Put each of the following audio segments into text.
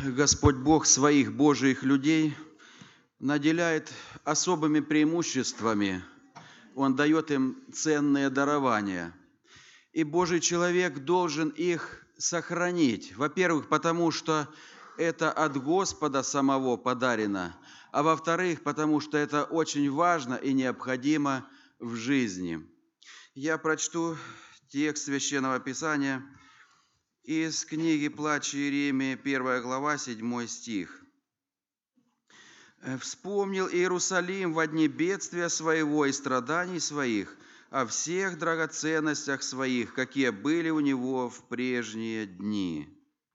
Господь Бог своих Божиих людей наделяет особыми преимуществами. Он дает им ценные дарования. И Божий человек должен их сохранить. Во-первых, потому что это от Господа самого подарено, а во-вторых, потому что это очень важно и необходимо в жизни. Я прочту текст Священного Писания из книги «Плач Иеремии», 1 глава, 7 стих. «Вспомнил Иерусалим во дни бедствия своего и страданий своих, о всех драгоценностях своих, какие были у него в прежние дни».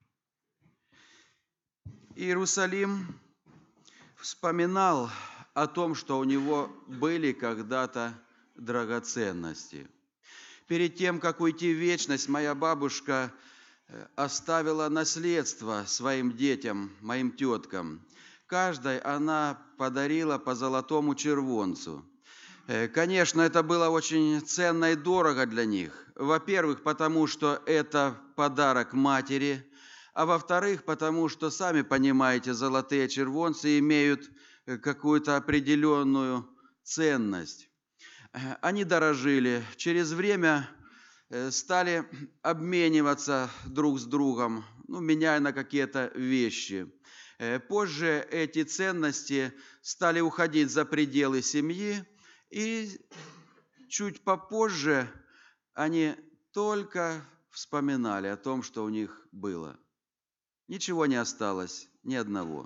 Иерусалим вспоминал о том, что у него были когда-то драгоценности. Перед тем, как уйти в вечность, моя бабушка оставила наследство своим детям, моим теткам. Каждой она подарила по золотому червонцу. Конечно, это было очень ценно и дорого для них. Во-первых, потому что это подарок матери, а во-вторых, потому что, сами понимаете, золотые червонцы имеют какую-то определенную ценность. Они дорожили. Через время стали обмениваться друг с другом, меняя на какие-то вещи. Позже эти ценности стали уходить за пределы семьи, и чуть попозже они только вспоминали о том, что у них было. Ничего не осталось, ни одного.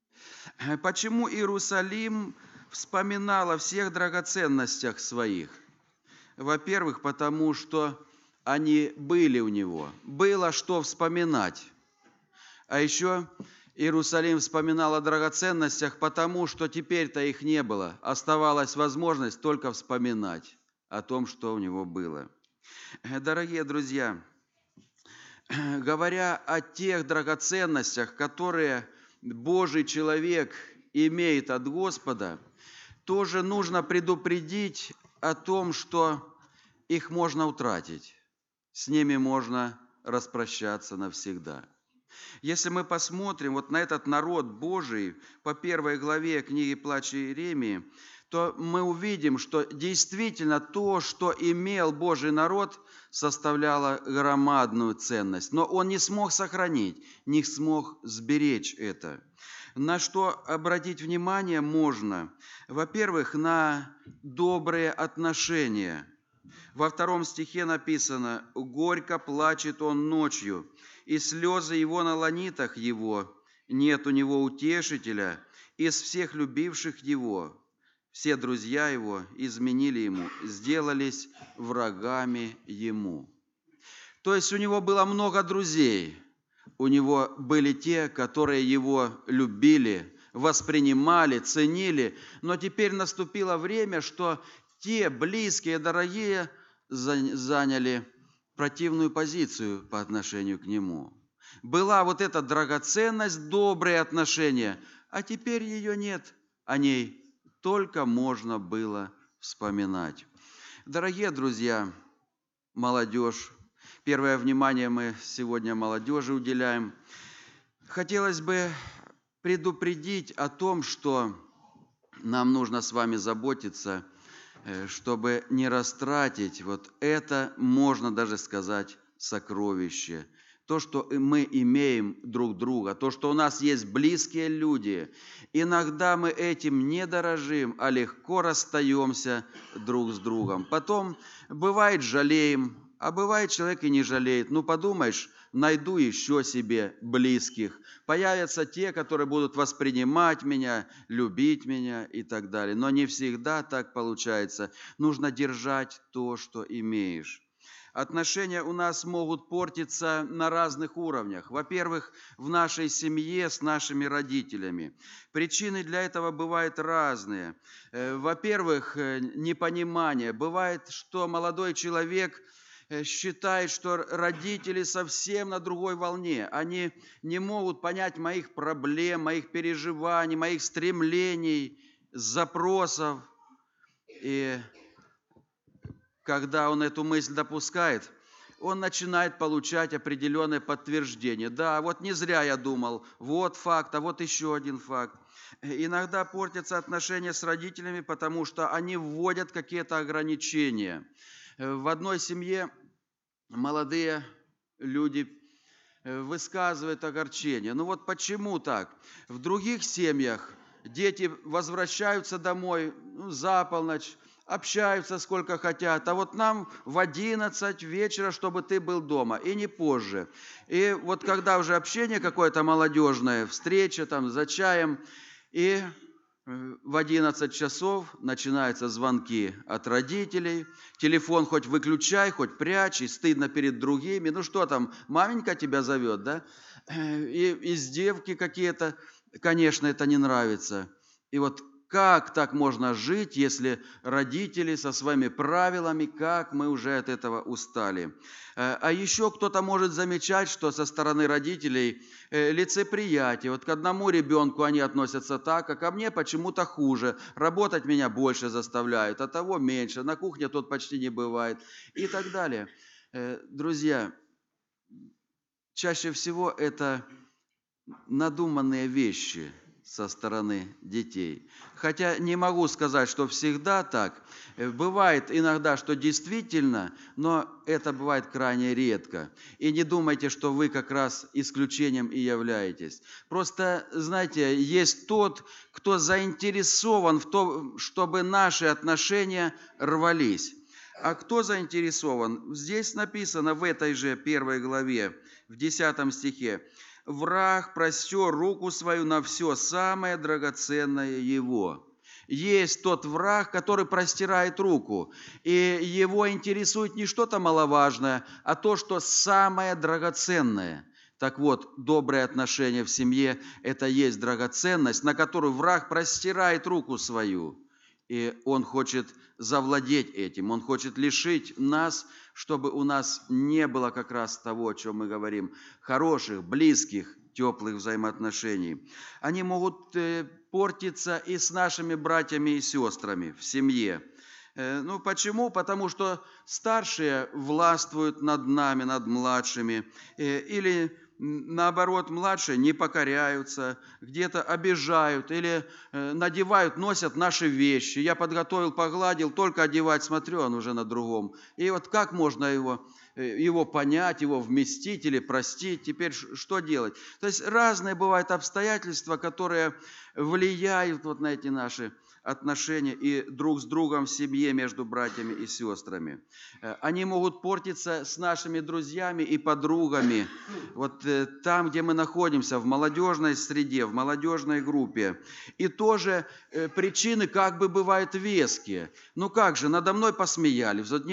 Почему Иерусалим вспоминал о всех драгоценностях своих? Во-первых, потому что они были у него, было что вспоминать. А еще Иерусалим вспоминал о драгоценностях, потому что теперь-то их не было. Оставалась возможность только вспоминать о том, что у него было. Дорогие друзья, говоря о тех драгоценностях, которые Божий человек имеет от Господа, тоже нужно предупредить о том, что их можно утратить, с ними можно распрощаться навсегда. Если мы посмотрим вот на этот народ Божий по 1 главе книги «Плач Иеремии», то мы увидим, что действительно то, что имел Божий народ, составляло громадную ценность. Но он не смог сохранить, не смог сберечь это. На что обратить внимание можно? Во-первых, на добрые отношения. Во 2 стихе написано: «Горько плачет он ночью, и слезы его на ланитах его, нет у него утешителя, из всех любивших его. Все друзья его изменили ему, сделались врагами ему». То есть у него было много друзей, у него были те, которые его любили, воспринимали, ценили, но теперь наступило время, что те близкие, дорогие заняли противную позицию по отношению к нему. Была вот эта драгоценность, добрые отношения, а теперь ее нет, о ней только можно было вспоминать. Дорогие друзья, молодежь, первое внимание мы сегодня молодежи уделяем. Хотелось бы предупредить о том, что нам нужно с вами заботиться, чтобы не растратить вот это, можно даже сказать, сокровище. То, что мы имеем друг друга, то, что у нас есть близкие люди. Иногда мы этим не дорожим, а легко расстаемся друг с другом. Потом, бывает, жалеем, а бывает, человек и не жалеет. Подумаешь, найду еще себе близких. Появятся те, которые будут воспринимать меня, любить меня и так далее. Но не всегда так получается. Нужно держать то, что имеешь. Отношения у нас могут портиться на разных уровнях. Во-первых, в нашей семье с нашими родителями. Причины для этого бывают разные. Во-первых, непонимание. Бывает, что молодой человек считает, что родители совсем на другой волне. Они не могут понять моих проблем, моих переживаний, моих стремлений, запросов. И когда он эту мысль допускает, он начинает получать определенное подтверждение. Да, вот не зря я думал, вот факт, а вот еще один факт. Иногда портятся отношения с родителями, потому что они вводят какие-то ограничения. В одной семье молодые люди высказывают огорчение. Ну вот почему так? В других семьях дети возвращаются домой за полночь, общаются сколько хотят, а вот нам в 11 вечера, чтобы ты был дома, и не позже. И вот когда уже общение какое-то молодежное, встреча там за чаем, и в 11 часов начинаются звонки от родителей, телефон хоть выключай, хоть прячь, и стыдно перед другими. Ну что там, маменька тебя зовет, да? И издевки какие-то, конечно, это не нравится. И вот как так можно жить, если родители со своими правилами, как мы уже от этого устали. А еще кто-то может замечать, что со стороны родителей лицеприятие. Вот к одному ребенку они относятся так, а ко мне почему-то хуже. Работать меня больше заставляют, а того меньше. На кухне тот почти не бывает и так далее. Друзья, чаще всего это надуманные вещи со стороны детей. Хотя не могу сказать, что всегда так. Бывает иногда, что действительно, но это бывает крайне редко. И не думайте, что вы как раз исключением и являетесь. Просто, знаете, есть тот, кто заинтересован в том, чтобы наши отношения рвались. А кто заинтересован? Здесь написано в этой же 1 главе, в 10 стихе. «Враг простер руку свою на все самое драгоценное его». Есть тот враг, который простирает руку, и его интересует не что-то маловажное, а то, что самое драгоценное. Так вот, добрые отношения в семье – это есть драгоценность, на которую враг простирает руку свою. И он хочет завладеть этим, он хочет лишить нас, чтобы у нас не было как раз того, о чем мы говорим, хороших, близких, теплых взаимоотношений. Они могут портиться и с нашими братьями и сестрами в семье. Ну, почему? Потому что старшие властвуют над нами, над младшими, или наоборот, младшие не покоряются, где-то обижают или надевают, носят наши вещи. Я подготовил, погладил, только одевать смотрю, он уже на другом. И вот как можно его понять, его вместить или простить? Теперь что делать? То есть разные бывают обстоятельства, которые влияют вот на эти наши отношения и друг с другом в семье между братьями и сестрами. Они могут портиться с нашими друзьями и подругами. Вот там, где мы находимся, в молодежной среде, в молодежной группе. И тоже причины как бы бывают веские. Ну как же, надо мной посмеялись. Вот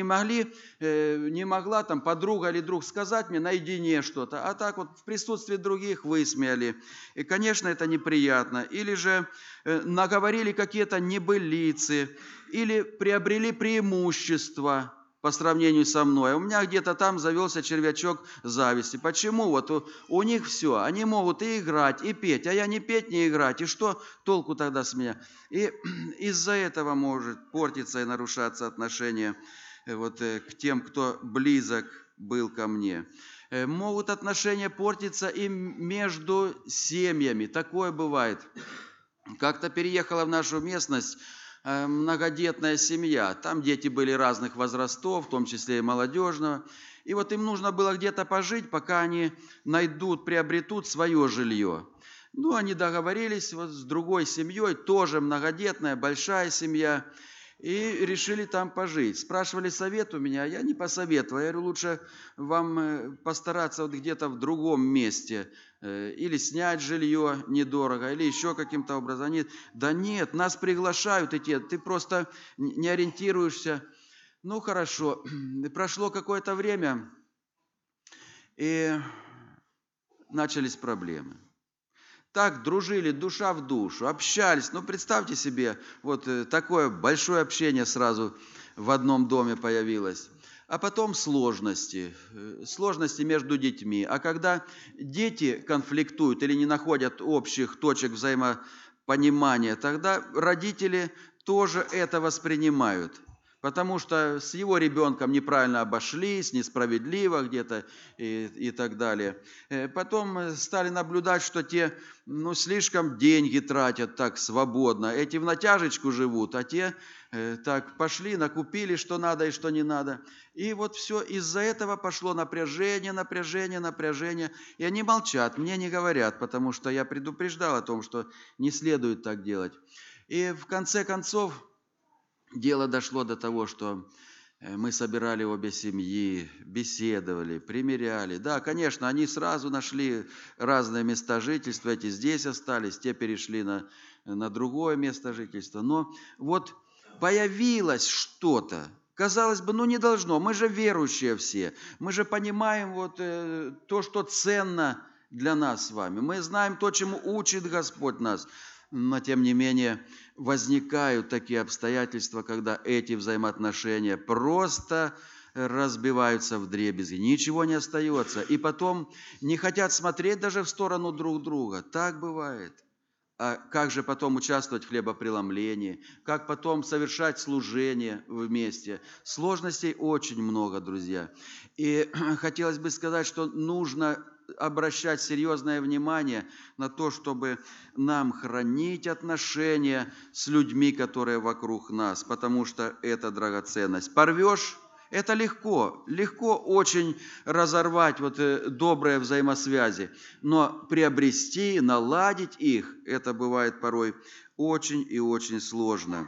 не могла там подруга или друг сказать мне наедине что-то, а так вот в присутствии других высмеяли. И, конечно, это неприятно. Или же наговорили какие-то небылицы, или приобрели преимущество по сравнению со мной. У меня где-то там завелся червячок зависти. Почему? Вот у них все. Они могут и играть, и петь, а я не петь, не играть. И что толку тогда с меня? И из-за этого может портиться и нарушаться отношение вот к тем, кто близок был ко мне. Могут отношения портиться и между семьями. Такое бывает. Как-то переехала в нашу местность многодетная семья. Там дети были разных возрастов, в том числе и молодежного. И вот им нужно было где-то пожить, пока они приобретут свое жилье. Ну, они договорились вот с другой семьей, тоже многодетная, большая семья, и решили там пожить. Спрашивали совет у меня, а я не посоветовал. Я говорю, лучше вам постараться вот где-то в другом месте, или снять жилье недорого, или еще каким-то образом. Они, да нет, нас приглашают идти, ты просто не ориентируешься. Ну, хорошо. Прошло какое-то время, и начались проблемы. Так дружили душа в душу, общались. Ну, представьте себе, вот такое большое общение сразу в одном доме появилось. А потом сложности между детьми. А когда дети конфликтуют или не находят общих точек взаимопонимания, тогда родители тоже это воспринимают. потому что с его ребенком неправильно обошлись, несправедливо где-то и так далее. Потом стали наблюдать, что те слишком деньги тратят так свободно. Эти в натяжечку живут, а те так пошли, накупили, что надо и что не надо. И вот все из-за этого пошло напряжение, напряжение, напряжение. И они молчат, мне не говорят, потому что я предупреждал о том, что не следует так делать. И в конце концов дело дошло до того, что мы собирали обе семьи, беседовали, примиряли. Да, конечно, они сразу нашли разные места жительства, эти здесь остались, те перешли на другое место жительства. Но вот появилось что-то. Казалось бы, не должно, мы же верующие все, мы же понимаем вот то, что ценно для нас с вами. Мы знаем то, чему учит Господь нас. Но, тем не менее, возникают такие обстоятельства, когда эти взаимоотношения просто разбиваются вдребезги, ничего не остается. И потом не хотят смотреть даже в сторону друг друга. Так бывает. А как же потом участвовать в хлебопреломлении? Как потом совершать служение вместе? Сложностей очень много, друзья. И хотелось бы сказать, что нужно обращать серьезное внимание на то, чтобы нам хранить отношения с людьми, которые вокруг нас, потому что это драгоценность. Порвешь — это легко очень разорвать добрые взаимосвязи, но приобрести, наладить их, это бывает порой очень и очень сложно.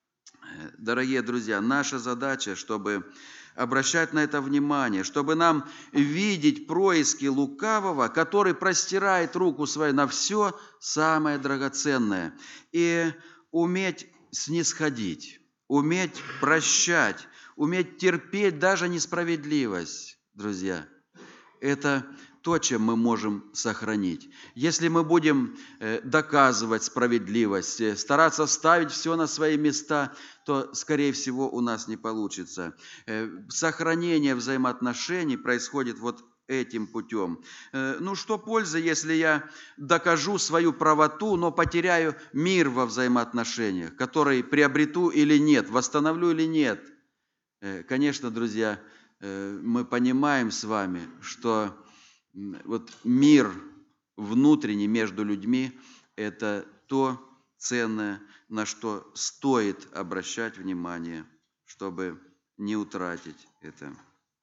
Дорогие друзья, наша задача, чтобы обращать на это внимание, чтобы нам видеть происки лукавого, который простирает руку свою на все самое драгоценное, и уметь снисходить, уметь прощать, уметь терпеть даже несправедливость, друзья. Это то, чем мы можем сохранить. Если мы будем доказывать справедливость, стараться ставить все на свои места, то, скорее всего, у нас не получится. Сохранение взаимоотношений происходит вот этим путем. Что пользы, если я докажу свою правоту, но потеряю мир во взаимоотношениях, который приобрету или нет, восстановлю или нет? Конечно, друзья, мы понимаем с вами, что вот мир внутренний между людьми – это то ценное, на что стоит обращать внимание, чтобы не утратить это.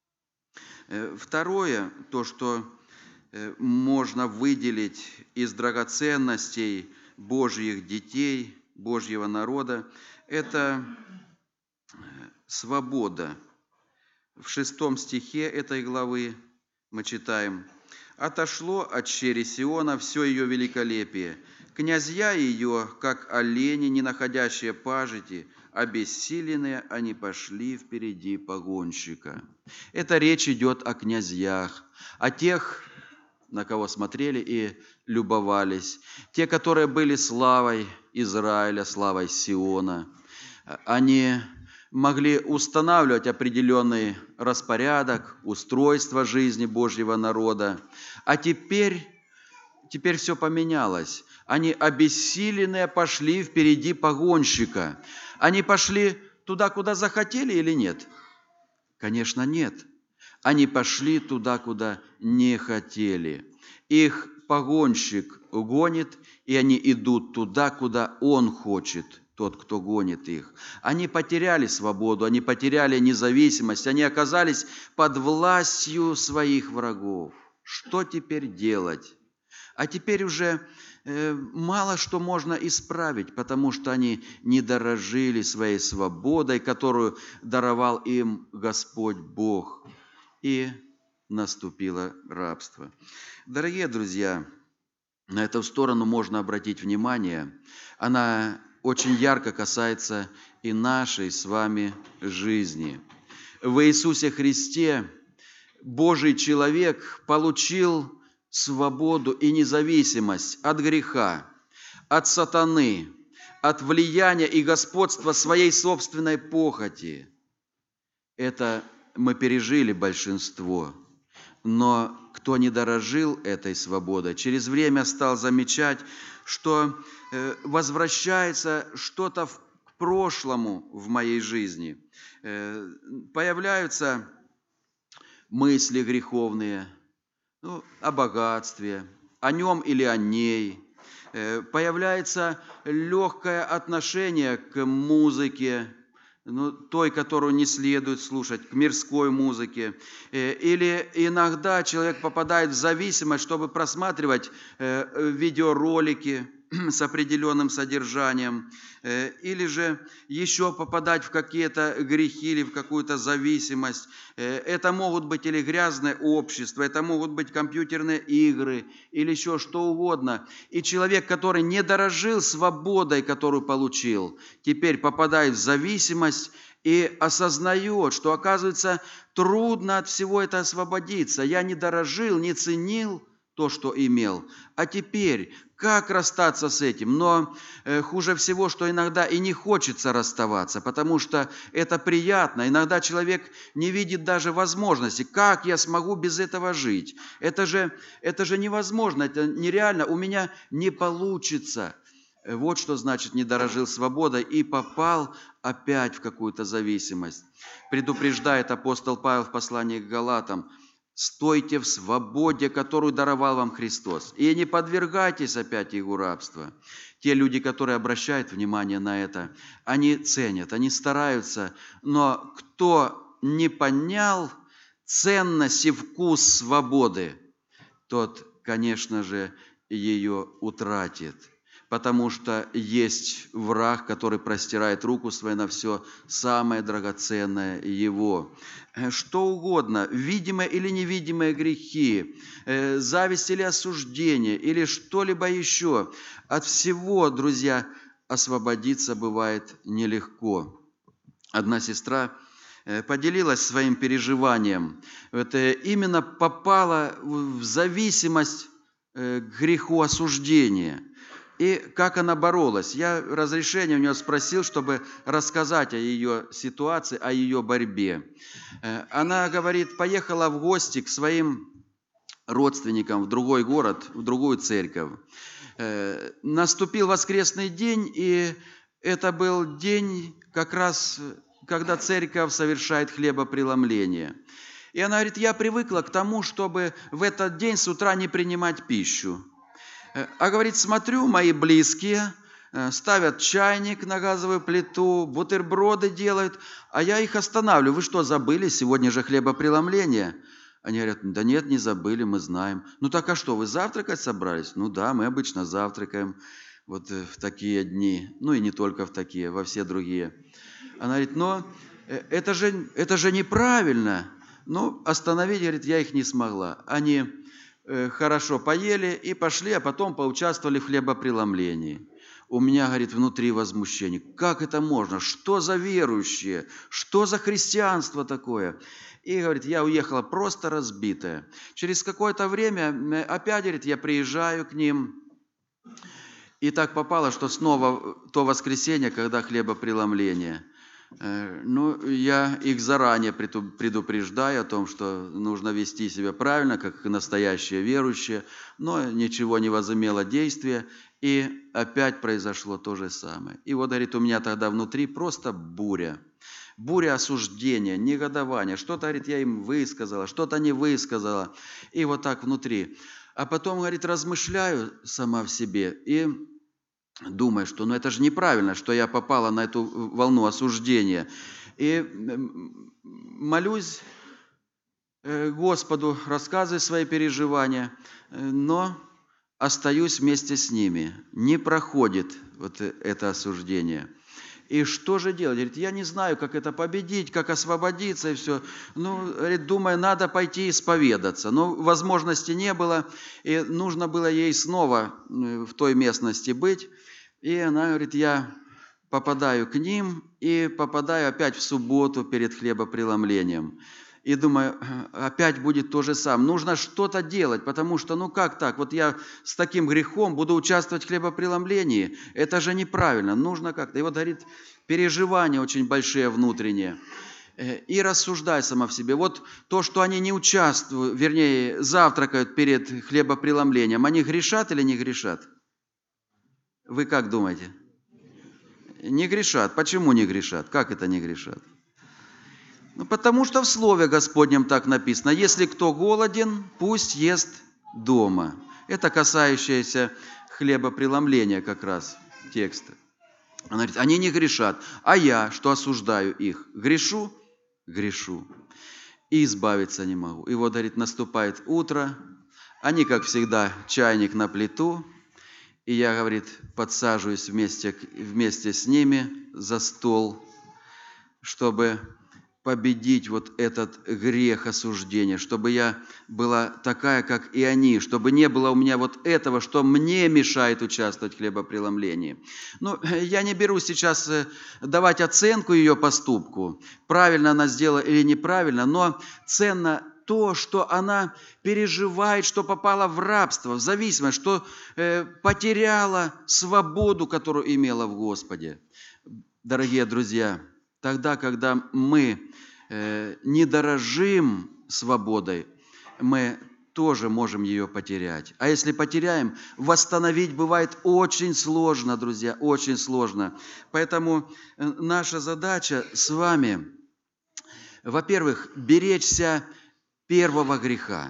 Второе, то, что можно выделить из драгоценностей Божьих детей, Божьего народа, это свобода. В 6 стихе этой главы мы читаем: «Отошло от чери Сиона все ее великолепие. Князья ее, как олени, не находящие пажити, обессиленные, они пошли впереди погонщика». Это речь идет о князьях, о тех, на кого смотрели и любовались, те, которые были славой Израиля, славой Сиона. Они могли устанавливать определенный распорядок, устройство жизни Божьего народа. А теперь все поменялось. Они обессиленные пошли впереди погонщика. Они пошли туда, куда захотели или нет? Конечно, нет. Они пошли туда, куда не хотели. Их погонщик гонит, и они идут туда, куда он хочет, тот, кто гонит их. Они потеряли свободу, они потеряли независимость, они оказались под властью своих врагов. Что теперь делать? А теперь уже мало что можно исправить, потому что они не дорожили своей свободой, которую даровал им Господь Бог. И наступило рабство. Дорогие друзья, на эту сторону можно обратить внимание. Она очень ярко касается и нашей с вами жизни. В Иисусе Христе Божий человек получил свободу и независимость от греха, от сатаны, от влияния и господства своей собственной похоти. Это мы пережили большинство. Но кто не дорожил этой свободой, через время стал замечать, что возвращается что-то прошлому в моей жизни. Появляются мысли греховные, о богатстве, о нем или о ней. Появляется легкое отношение к музыке, той, которую не следует слушать, к мирской музыке. Или иногда человек попадает в зависимость, чтобы просматривать видеоролики с определенным содержанием, или же еще попадать в какие-то грехи или в какую-то зависимость. Это могут быть или грязное общество, это могут быть компьютерные игры, или еще что угодно. И человек, который не дорожил свободой, которую получил, теперь попадает в зависимость и осознает, что, оказывается, трудно от всего этого освободиться. Я не дорожил, не ценил то, что имел. А теперь, как расстаться с этим? Но хуже всего, что иногда и не хочется расставаться, потому что это приятно. Иногда человек не видит даже возможности. Как я смогу без этого жить? Это же невозможно, это нереально. У меня не получится. Вот что значит не дорожил свободой и попал опять в какую-то зависимость. Предупреждает апостол Павел в послании к Галатам: стойте в свободе, которую даровал вам Христос, и не подвергайтесь опять его рабства. Те люди, которые обращают внимание на это, они ценят, они стараются, но кто не понял ценность и вкус свободы, тот, конечно же, ее утратит. Потому что есть враг, который простирает руку свою на все самое драгоценное его. Что угодно, видимые или невидимые грехи, зависть или осуждение, или что-либо еще. От всего, друзья, освободиться бывает нелегко. Одна сестра поделилась своим переживанием. Это именно попала в зависимость к греху осуждения. И как она боролась. Я разрешение у нее спросил, чтобы рассказать о ее ситуации, о ее борьбе. Она, говорит, поехала в гости к своим родственникам в другой город, в другую церковь. Наступил воскресный день, и это был день как раз, когда церковь совершает хлебопреломление. И она говорит, я привыкла к тому, чтобы в этот день с утра не принимать пищу. А говорит, смотрю, мои близкие ставят чайник на газовую плиту, бутерброды делают, а я их останавливаю. Вы что, забыли? Сегодня же хлебопреломление. Они говорят, да нет, не забыли, мы знаем. Ну так а что, вы завтракать собрались? Ну да, мы обычно завтракаем вот в такие дни. Ну и не только в такие, во все другие. Она говорит, но это же неправильно. Ну, остановить, говорит, я их не смогла. Они хорошо поели и пошли, а потом поучаствовали в хлебопреломлении. У меня, говорит, внутри возмущение. Как это можно? Что за верующие? Что за христианство такое? И, говорит, я уехала просто разбитая. Через какое-то время опять, говорит, я приезжаю к ним. И так попало, что снова то воскресенье, когда хлебопреломление. Ну, я их заранее предупреждаю о том, что нужно вести себя правильно, как настоящие верующие, но ничего не возымело действия, и опять произошло то же самое. И вот, говорит, у меня тогда внутри просто буря осуждения, негодования. Что-то, говорит, я им высказала, что-то не высказала, и вот так внутри. А потом, говорит, размышляю сама в себе и думаю, что это же неправильно, что я попала на эту волну осуждения. И молюсь Господу, рассказываю свои переживания, но остаюсь вместе с ними. Не проходит вот это осуждение. И что же делать? Говорит, я не знаю, как это победить, как освободиться и все. Ну, говорит, думаю, надо пойти исповедаться. Но возможности не было, и нужно было ей снова в той местности быть. И она говорит, я попадаю к ним и попадаю опять в субботу перед хлебопреломлением. И думаю, опять будет то же самое. Нужно что-то делать, потому что, ну как так? Вот я с таким грехом буду участвовать в хлебопреломлении. Это же неправильно. Нужно как-то. И вот, говорит, переживания очень большие внутренние. И рассуждай сама в себе. Вот то, что они не участвуют, вернее, завтракают перед хлебопреломлением, они грешат или не грешат? Вы как думаете? Не грешат. Почему не грешат? Как это не грешат? Ну, потому что в Слове Господнем так написано: если кто голоден, пусть ест дома. Это касающееся хлебопреломления как раз текста. Она говорит, они не грешат, а я, что осуждаю их, грешу? Грешу. И избавиться не могу. И вот, говорит, наступает утро, они, как всегда, чайник на плиту, и я, говорит, подсаживаюсь вместе с ними за стол, чтобы победить вот этот грех осуждения, чтобы я была такая, как и они, чтобы не было у меня вот этого, что мне мешает участвовать в хлебопреломлении. Ну, я не беру сейчас давать оценку ее поступку, правильно она сделала или неправильно, но ценно то, что она переживает, что попала в рабство, в зависимость, что потеряла свободу, которую имела в Господе. Дорогие друзья, тогда, когда мы не дорожим свободой, мы тоже можем ее потерять. А если потеряем, восстановить бывает очень сложно, друзья, очень сложно. Поэтому наша задача с вами, во-первых, беречься первого греха.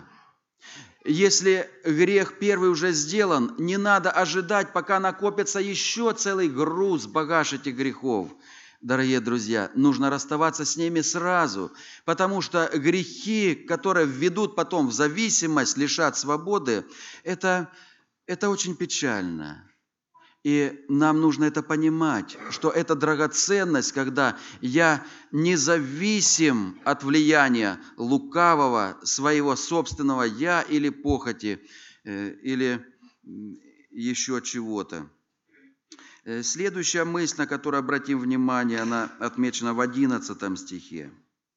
Если грех первый уже сделан, не надо ожидать, пока накопится еще целый груз, багаж этих грехов. Дорогие друзья, нужно расставаться с ними сразу, потому что грехи, которые введут потом в зависимость, лишат свободы, это очень печально. И нам нужно это понимать, что это драгоценность, когда я независим от влияния лукавого, своего собственного «я» или похоти, или еще чего-то. Следующая мысль, на которую обратим внимание, она отмечена в 11 стихе.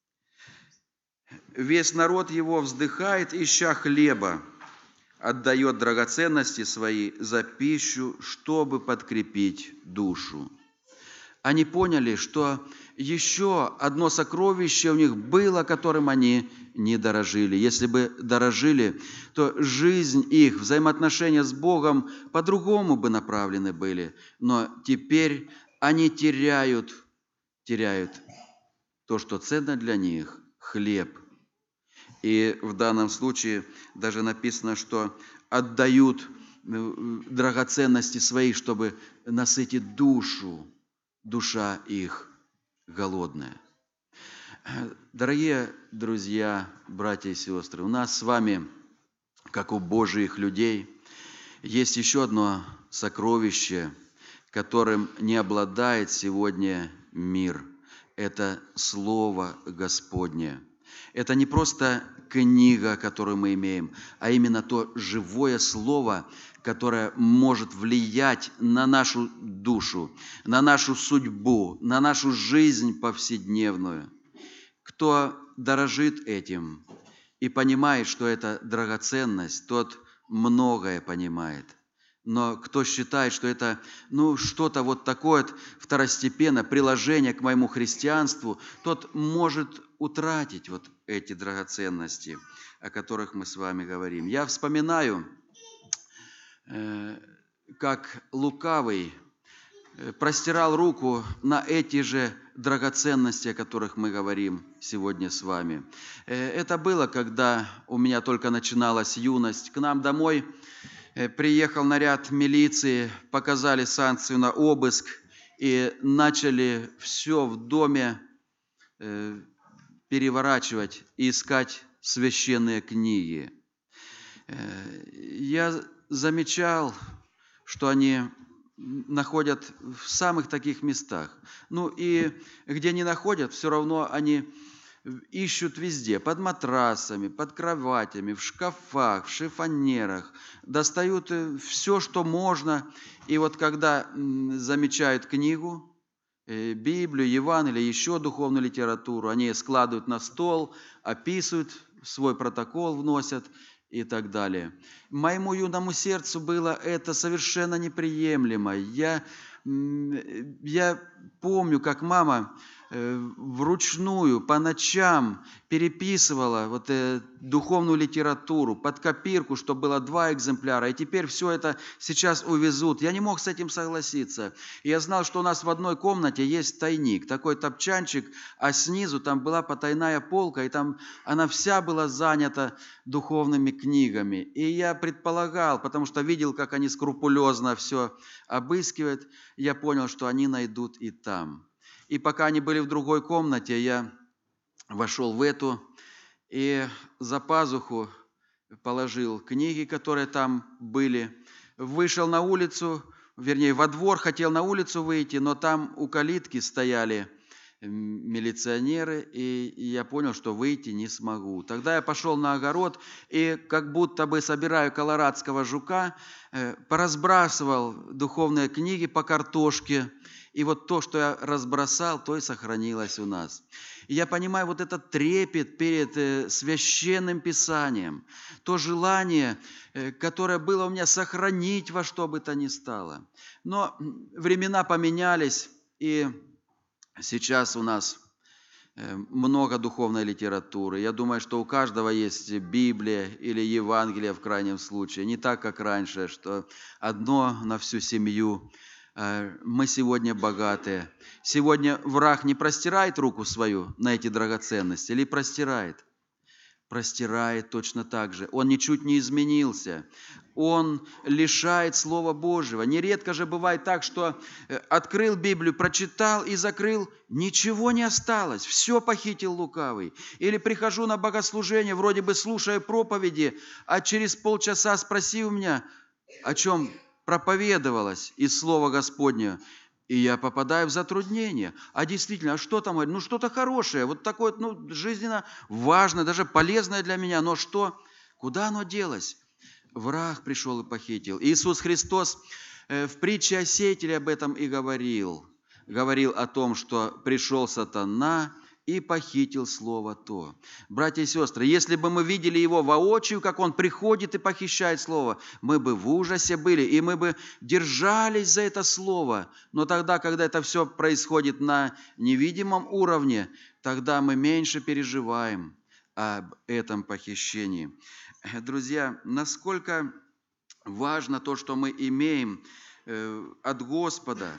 «Весь народ его вздыхает, ища хлеба, отдает драгоценности свои за пищу, чтобы подкрепить душу». Они поняли, что еще одно сокровище у них было, которым они не дорожили. Если бы дорожили, то жизнь их, взаимоотношения с Богом по-другому бы направлены были. Но теперь они теряют то, что ценно для них – хлеб. И в данном случае даже написано, что отдают драгоценности свои, чтобы насытить душу. Душа их голодная. Дорогие друзья, братья и сестры, у нас с вами, как у Божьих людей, есть еще одно сокровище, которым не обладает сегодня мир. Это Слово Господне. Это не просто книга, которую мы имеем, а именно то живое Слово, которое может влиять на нашу душу, на нашу судьбу, на нашу жизнь повседневную. Кто дорожит этим и понимает, что это драгоценность, тот многое понимает. Но кто считает, что это что-то вот такое второстепенное, приложение к моему христианству, тот может утратить вот эти драгоценности, о которых мы с вами говорим. Я вспоминаю, как лукавый простирал руку на эти же драгоценности, о которых мы говорим сегодня с вами. Это было, когда у меня только начиналась юность. К нам домой приехал наряд милиции, показали санкцию на обыск и начали все в доме переворачивать и искать священные книги. Я замечал, что они находят в самых таких местах. И где не находят, все равно они ищут везде, под матрасами, под кроватями, в шкафах, в шифонерах, достают все, что можно. И вот когда замечают книгу, Библию, Евангелие, еще духовную литературу, они ее складывают на стол, описывают, свой протокол вносят и так далее. Моему юному сердцу было это совершенно неприемлемо. Я помню, как мама вручную по ночам переписывала духовную литературу под копирку, чтобы было 2 экземпляра, и теперь все это сейчас увезут. Я не мог с этим согласиться. И я знал, что у нас в одной комнате есть тайник, такой топчанчик, а снизу там была потайная полка, и там она вся была занята духовными книгами. И я предполагал, потому что видел, как они скрупулезно все обыскивают, я понял, что они найдут и там. И пока они были в другой комнате, я вошел в эту и за пазуху положил книги, которые там были. Вышел на улицу, вернее, во двор, хотел на улицу выйти, но там у калитки стояли милиционеры, и я понял, что выйти не смогу. Тогда я пошел на огород и как будто бы собираю колорадского жука, поразбрасывал духовные книги по картошке, и вот то, что я разбросал, то и сохранилось у нас. И я понимаю вот этот трепет перед священным Писанием, то желание, которое было у меня сохранить во что бы то ни стало. Но времена поменялись, и сейчас у нас много духовной литературы. Я думаю, что у каждого есть Библия или Евангелие в крайнем случае. Не так, как раньше, что одно на всю семью. Мы сегодня богатые. Сегодня враг не простирает руку свою на эти драгоценности или простирает? Простирает точно так же. Он ничуть не изменился. Он лишает Слова Божьего. Нередко же бывает так, что открыл Библию, прочитал и закрыл, ничего не осталось, все похитил лукавый. Или прихожу на богослужение, вроде бы слушаю проповеди, а через полчаса спроси у меня, о чем проповедовалось из Слова Господня, и я попадаю в затруднение. А действительно, а что там? Ну, что-то хорошее, вот такое, жизненно важное, даже полезное для меня, но что? Куда оно делось? Враг пришел и похитил. Иисус Христос в притче о сеятеле об этом и говорил. Говорил о том, что пришел сатана и похитил слово то. Братья и сестры, если бы мы видели его воочию, как он приходит и похищает слово, мы бы в ужасе были, и мы бы держались за это слово. Но тогда, когда это все происходит на невидимом уровне, тогда мы меньше переживаем об этом похищении. Друзья, насколько важно то, что мы имеем от Господа,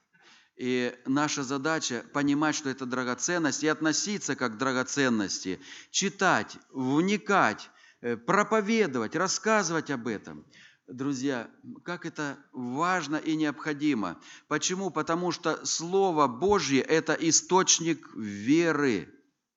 и наша задача понимать, что это драгоценность, и относиться как к драгоценности, читать, вникать, проповедовать, рассказывать об этом. Друзья, как это важно и необходимо. Почему? Потому что Слово Божье – это источник веры.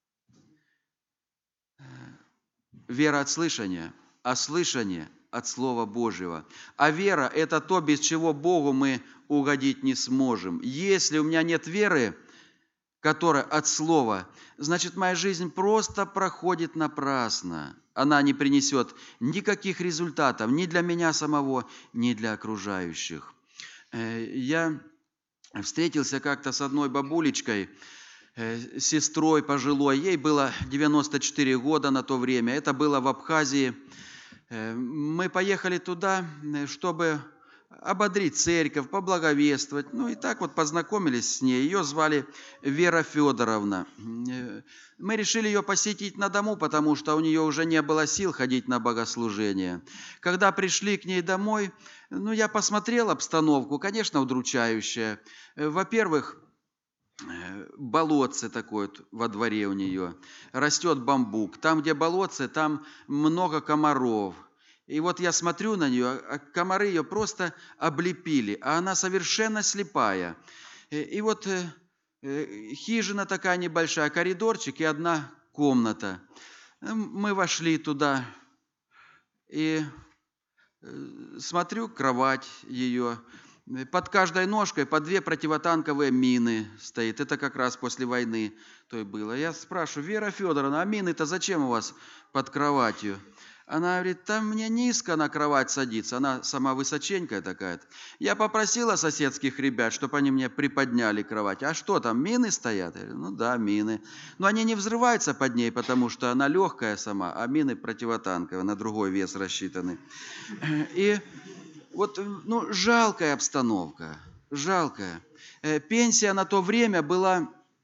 Вера от слышания, а слышание от Слова Божьего. А вера – это то, без чего Богу мы угодить не сможем. Если у меня нет веры, которая от Слова, значит, моя жизнь просто проходит напрасно. Она не принесет никаких результатов ни для меня самого, ни для окружающих. Я встретился как-то с одной бабулечкой, сестрой пожилой, ей было 94 года на то время, это было в Абхазии. Мы поехали туда, чтобы ободрить церковь, поблаговествовать. И так вот познакомились с ней. Ее звали Вера Федоровна. Мы решили ее посетить на дому, потому что у нее уже не было сил ходить на богослужение. Когда пришли к ней домой, я посмотрел обстановку, конечно, удручающая. Во-первых, болотце такое во дворе у нее, растет бамбук. Там, где болотце, там много комаров. И вот я смотрю на нее, а комары ее просто облепили, а она совершенно слепая. И вот хижина такая небольшая, коридорчик и одна комната. Мы вошли туда, и смотрю, кровать ее. Под каждой ножкой по 2 противотанковые мины стоит. Это как раз после войны то и было. Я спрашиваю: Вера Федоровна, а мины-то зачем у вас под кроватью? Она говорит: там мне низко на кровать садиться. Она сама высоченькая такая. Я попросила соседских ребят, чтобы они мне приподняли кровать. А что там, мины стоят? Я говорю: да, мины. Но они не взрываются под ней, потому что она легкая сама, а мины противотанковые, на другой вес рассчитаны. И вот, жалкая обстановка, жалкая. Пенсия на то время была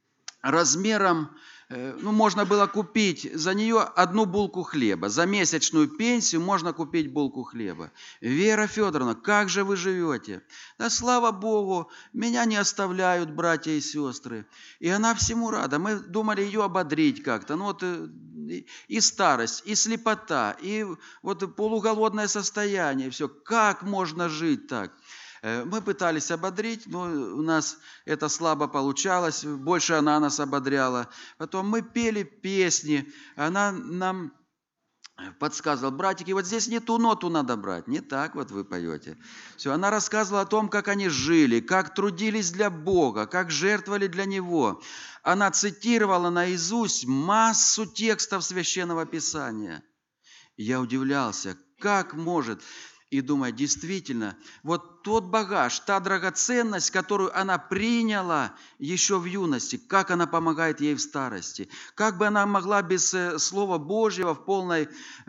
размером, можно было купить за нее одну булку хлеба. За месячную пенсию можно купить булку хлеба. Вера Федоровна, как же вы живете? Да слава Богу, меня не оставляют братья и сестры. И она всему рада. Мы думали ее ободрить как-то. И старость, и слепота, и полуголодное состояние. Все. Как можно жить так? Мы пытались ободрить, но у нас это слабо получалось, больше она нас ободряла. Потом мы пели песни, она нам подсказывала: братики, вот здесь не ту ноту надо брать, не так вот вы поете. Все, она рассказывала о том, как они жили, как трудились для Бога, как жертвовали для Него. Она цитировала наизусть массу текстов Священного Писания. Я удивлялся, как может... И думаю, действительно, вот тот багаж, та драгоценность, которую она приняла еще в юности, как она помогает ей в старости, как бы она могла без Слова Божьего в полной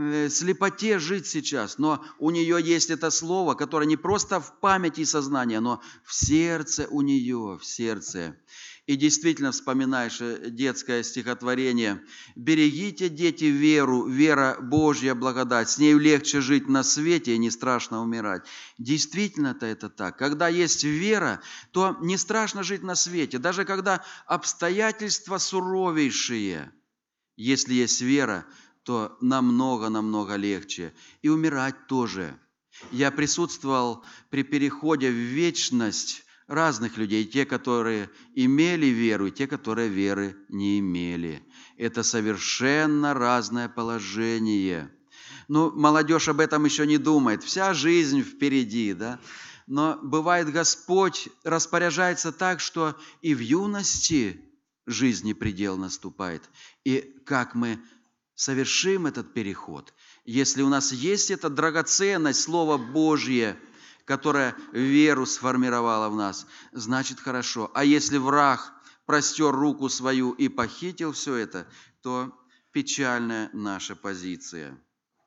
слепоте жить сейчас, но у нее есть это Слово, которое не просто в памяти и сознании, но в сердце у нее, в сердце. И действительно вспоминаешь детское стихотворение: «Берегите, дети, веру, вера Божья благодать, с нею легче жить на свете и не страшно умирать». Действительно-то это так. Когда есть вера, то не страшно жить на свете. Даже когда обстоятельства суровейшие, если есть вера, то намного-намного легче. И умирать тоже. Я присутствовал при переходе в вечность разных людей, те, которые имели веру, и те, которые веры не имели. Это совершенно разное положение. Молодежь об этом еще не думает. Вся жизнь впереди, да? Но бывает, Господь распоряжается так, что и в юности жизни предел наступает. И как мы совершим этот переход, если у нас есть эта драгоценность, Слово Божье, которая веру сформировала в нас, значит хорошо. А если враг простер руку свою и похитил все это, то печальная наша позиция.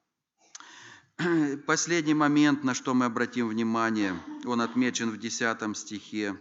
Последний момент, на что мы обратим внимание, он отмечен в 10 стихе.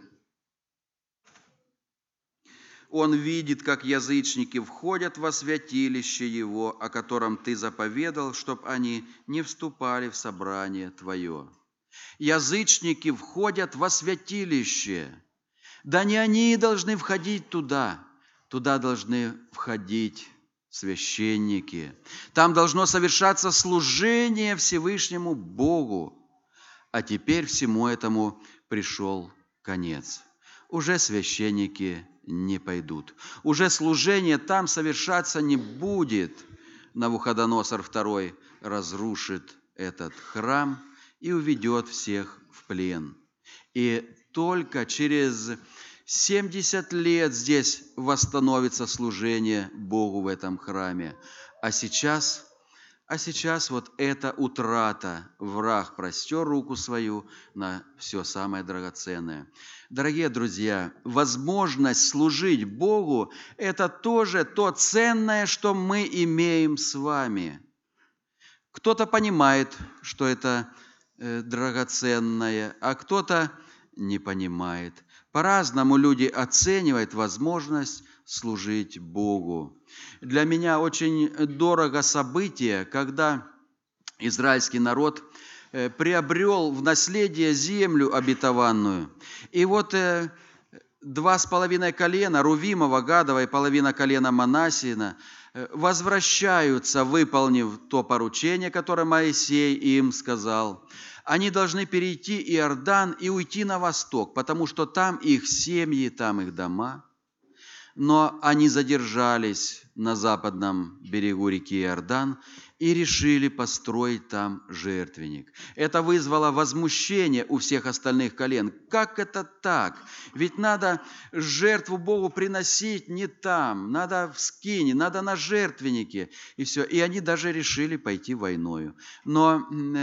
Он видит, как язычники входят во святилище Его, о котором Ты заповедал, чтоб они не вступали в собрание Твое. Язычники входят во святилище. Да не они должны входить туда. Туда должны входить священники. Там должно совершаться служение Всевышнему Богу. А теперь всему этому пришел конец. Уже священники не пойдут. Уже служение там совершаться не будет. Навуходоносор II разрушит этот храм и уведет всех в плен. И только через 70 лет здесь восстановится служение Богу в этом храме. А сейчас вот эта утрата, враг простер руку свою на все самое драгоценное. Дорогие друзья, возможность служить Богу – это тоже то ценное, что мы имеем с вами. Кто-то понимает, что это драгоценное, а кто-то не понимает. По-разному люди оценивают возможность служить Богу. Для меня очень дорого событие, когда израильский народ приобрел в наследие землю обетованную. И 2,5 колена Рувимова, Гадова и половина колена Манассиина возвращаются, выполнив то поручение, которое Моисей им сказал. Они должны перейти Иордан и уйти на восток, потому что там их семьи, там их дома. Но они задержались на западном берегу реки Иордан и решили построить там жертвенник. Это вызвало возмущение у всех остальных колен. Как это так? Ведь надо жертву Богу приносить не там, надо в скине, надо на жертвеннике. И все. И они даже решили пойти войною. Но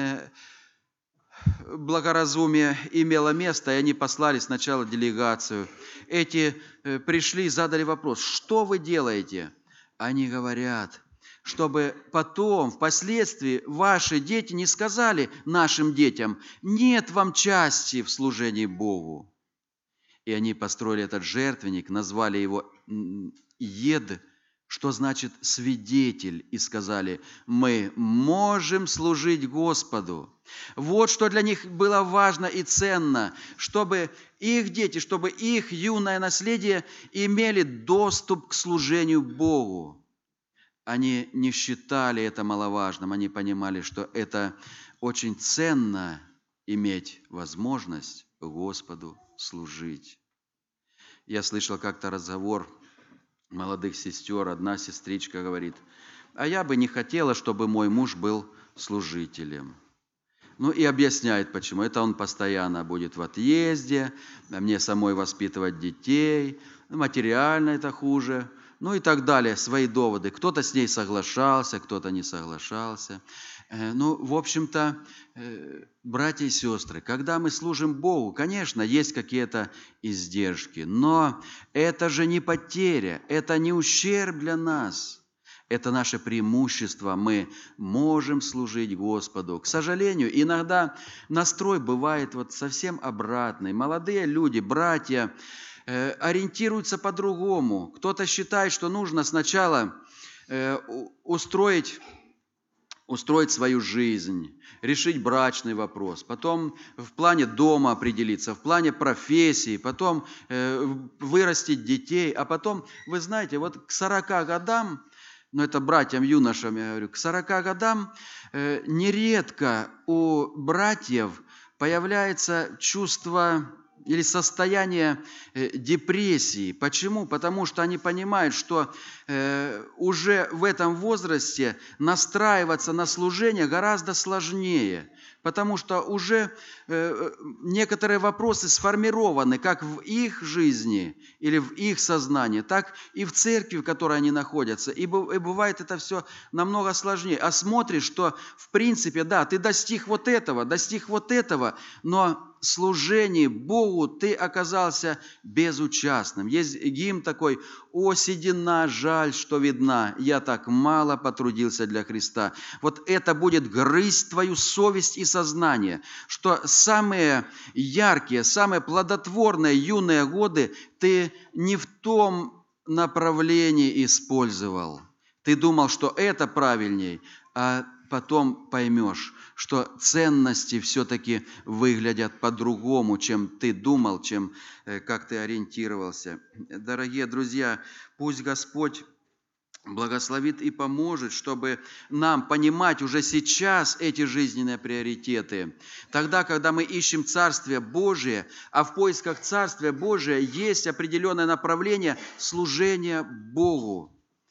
благоразумие имело место, и они послали сначала делегацию. Эти пришли и задали вопрос: что вы делаете? Они говорят: чтобы потом, впоследствии, ваши дети не сказали нашим детям: нет вам части в служении Богу. И они построили этот жертвенник, назвали его Ед, что значит свидетель, и сказали: мы можем служить Господу. Вот что для них было важно и ценно, чтобы их дети, чтобы их юное наследие имели доступ к служению Богу. Они не считали это маловажным, они понимали, что это очень ценно иметь возможность Господу служить. Я слышал как-то разговор молодых сестер. Одна сестричка говорит: а я бы не хотела, чтобы мой муж был служителем. Ну и объясняет, почему. Это он постоянно будет в отъезде, а мне самой воспитывать детей, материально это хуже, ну и так далее, свои доводы. Кто-то с ней соглашался, кто-то не соглашался. Ну, в общем-то, братья и сестры, когда мы служим Богу, конечно, есть какие-то издержки, но это же не потеря, это не ущерб для нас. Это наше преимущество, мы можем служить Господу. К сожалению, иногда настрой бывает вот совсем обратный. Молодые люди, братья, ориентируются по-другому. Кто-то считает, что нужно сначала устроить свою жизнь, решить брачный вопрос, потом в плане дома определиться, в плане профессии, потом вырастить детей, а потом, вы знаете, вот к 40 годам, но это братьям, юношам я говорю, к 40 годам нередко у братьев появляется чувство или состояние депрессии. Почему? Потому что они понимают, что уже в этом возрасте настраиваться на служение гораздо сложнее, потому что уже некоторые вопросы сформированы как в их жизни или в их сознании, так и в церкви, в которой они находятся. И бывает это все намного сложнее. А смотришь, что в принципе, да, ты достиг вот этого, но в служении Богу ты оказался безучастным. Есть гимн такой: «О, седина, жаль, что видна, я так мало потрудился для Христа». Вот это будет грызть твою совесть и сознание, что самые яркие, самые плодотворные юные годы ты не в том направлении использовал. Ты думал, что это правильней, а потом поймешь, что ценности все-таки выглядят по-другому, чем ты думал, чем как ты ориентировался. Дорогие друзья, пусть Господь благословит и поможет, чтобы нам понимать уже сейчас эти жизненные приоритеты. Тогда, когда мы ищем Царствие Божие, а в поисках Царствия Божия есть определенное направление служения Богу,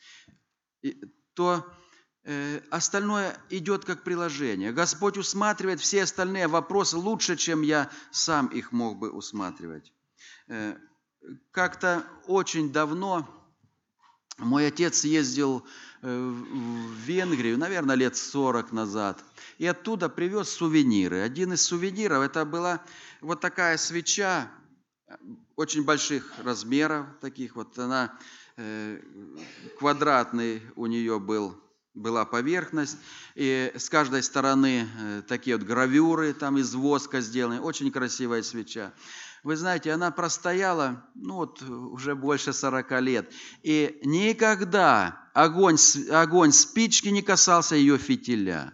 то остальное идет как приложение. Господь усматривает все остальные вопросы лучше, чем я сам их мог бы усматривать. Как-то очень давно мой отец ездил в Венгрию, наверное, лет 40 назад, и оттуда привез сувениры. Один из сувениров – это была вот такая свеча очень больших размеров, таких вот, она квадратный у нее была поверхность, и с каждой стороны такие вот гравюры там из воска сделаны, очень красивая свеча. Вы знаете, она простояла уже больше 40 лет, и никогда огонь спички не касался ее фитиля.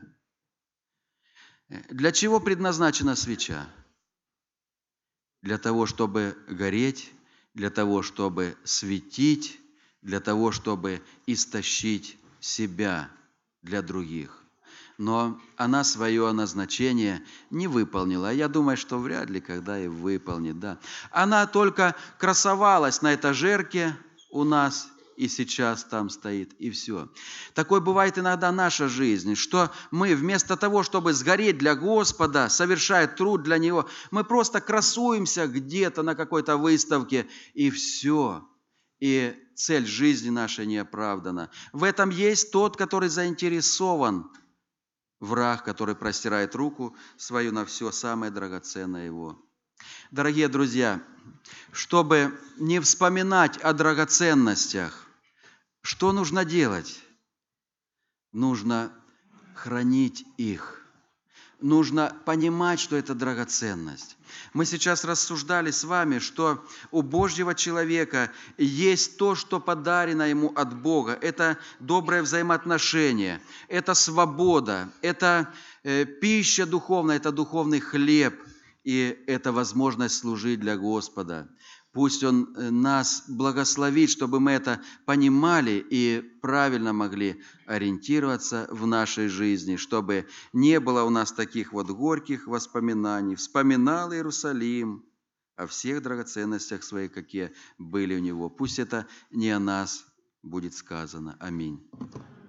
Для чего предназначена свеча? Для того, чтобы гореть, для того, чтобы светить, для того, чтобы истощить себя для других. Но она свое назначение не выполнила. Я думаю, что вряд ли когда и выполнит. Да. Она только красовалась на этажерке у нас, и сейчас там стоит, и все. Такой бывает иногда наша жизнь, что мы вместо того, чтобы сгореть для Господа, совершая труд для Него, мы просто красуемся где-то на какой-то выставке, и все. И цель жизни нашей не оправдана. В этом есть тот, который заинтересован, враг, который простирает руку свою на все самое драгоценное его. Дорогие друзья, чтобы не вспоминать о драгоценностях, что нужно делать? Нужно хранить их. нужно понимать, что это драгоценность. Мы сейчас рассуждали с вами, что у Божьего человека есть то, что подарено ему от Бога. Это доброе взаимоотношение, это свобода, это пища духовная, это духовный хлеб, и это возможность служить для Господа. Пусть Он нас благословит, чтобы мы это понимали и правильно могли ориентироваться в нашей жизни, чтобы не было у нас таких вот горьких воспоминаний. Вспоминал Иерусалим о всех драгоценностях своих, какие были у него. Пусть это не о нас будет сказано. Аминь.